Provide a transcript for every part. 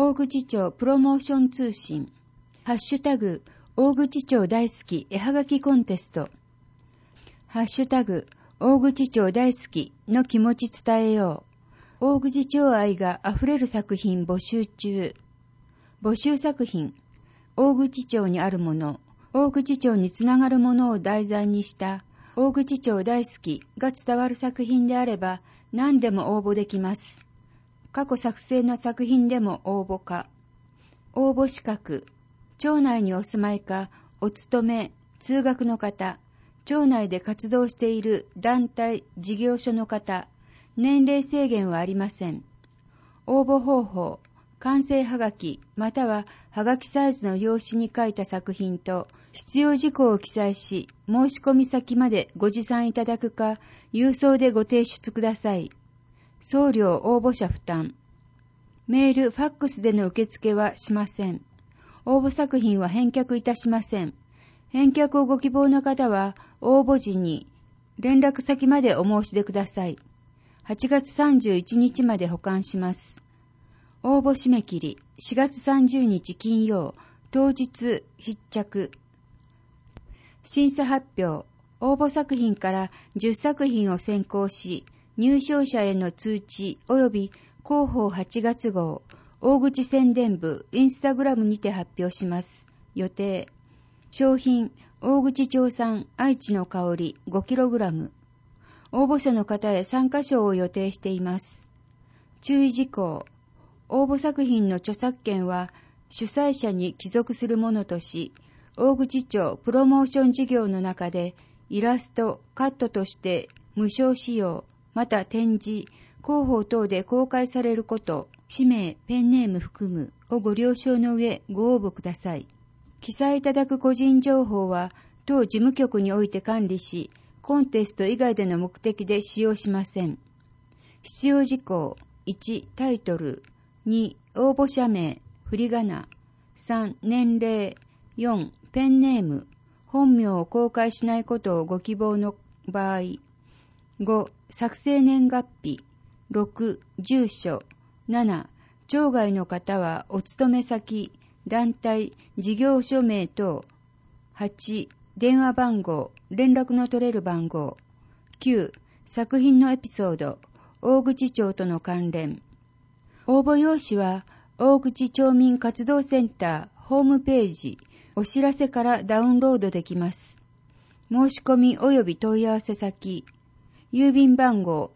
大口町プロモーション通信。ハッシュタグ、大口町大好き絵はがきコンテスト。ハッシュタグ、大口町大好きの気持ち伝えよう。大口町愛があふれる作品募集中。募集作品。大口町にあるもの、大口町につながるものを題材にした大口町大好きが伝わる作品であれば何でも応募できます。過去作成の作品でも応募可。応募資格。町内にお住まいか、お勤め、通学の方、町内で活動している団体、事業所の方、年齢制限はありません。応募方法。完成はがきまたははがきサイズの用紙に書いた作品と必要事項を記載し、申し込み先までご持参いただくか、郵送でご提出ください。送料応募者負担。メール、ファックスでの受付はしません。応募作品は返却いたしません。返却をご希望の方は応募時に連絡先までお申し出ください。8月31日まで保管します。応募締め切り4月30日金曜、当日必着。審査発表。応募作品から10作品を選考し、入賞者への通知及び広報8月号、大口宣伝部インスタグラムにて発表します。予定。商品、大口町産愛知の香り 5kg。応募者の方へ参加賞を予定しています。注意事項。応募作品の著作権は主催者に帰属するものとし、大口町プロモーション事業の中でイラスト、カットとして無償使用、また展示、広報等で公開されること、氏名、ペンネーム含むをご了承の上ご応募ください。記載いただく個人情報は当事務局において管理し、コンテスト以外での目的で使用しません。必要事項。1、タイトル。2、応募者名、振り仮名。3、年齢。4、ペンネーム。本名を公開しないことをご希望の場合。5、作成年月日。6、住所。7、町外の方はお勤め先、団体、事業所名等。8、電話番号、連絡の取れる番号。9、作品のエピソード、大口町との関連。応募用紙は、大口町民活動センターホームページ、お知らせからダウンロードできます。申し込み及び問い合わせ先、郵便番号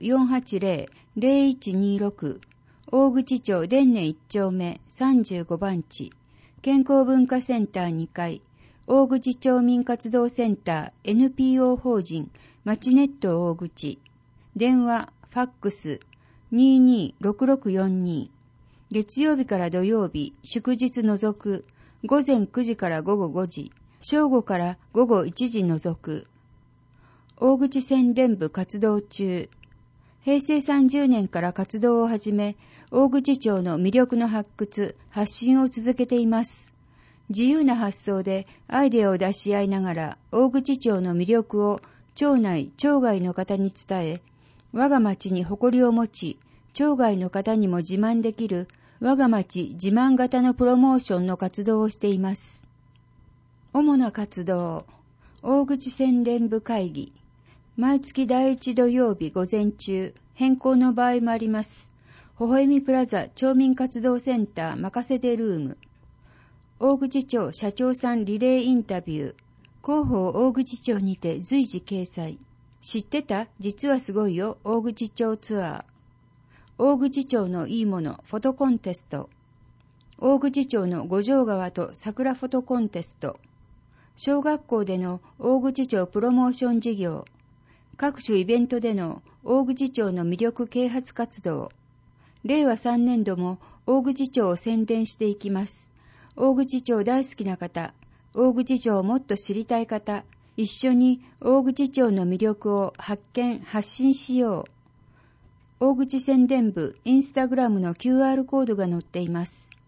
480-0126、大口町伝寧1丁目35番地、健康文化センター2階、大口町民活動センター NPO 法人まちネット大口、電話、ファックス、226642、月曜日から土曜日、祝日除く、午前9時から午後5時、正午から午後1時除く。大口宣伝部活動中。平成30年から活動を始め、大口町の魅力の発掘、発信を続けています。自由な発想でアイデアを出し合いながら、大口町の魅力を町内、町外の方に伝え、我が町に誇りを持ち、町外の方にも自慢できる我が町自慢型のプロモーションの活動をしています。主な活動、大口宣伝部会議。毎月第1土曜日午前中、変更の場合もあります。微笑みプラザ町民活動センター任せてルーム。大口町社長さんリレーインタビュー。広報大口町にて随時掲載。知ってた？実はすごいよ。大口町ツアー。大口町のいいものフォトコンテスト。大口町の五条川と桜フォトコンテスト。小学校での大口町プロモーション事業。各種イベントでの大口町の魅力啓発活動。令和3年度も大口町を宣伝していきます。大口町大好きな方、大口町をもっと知りたい方、一緒に大口町の魅力を発見・発信しよう。大口宣伝部インスタグラムの QR コードが載っています。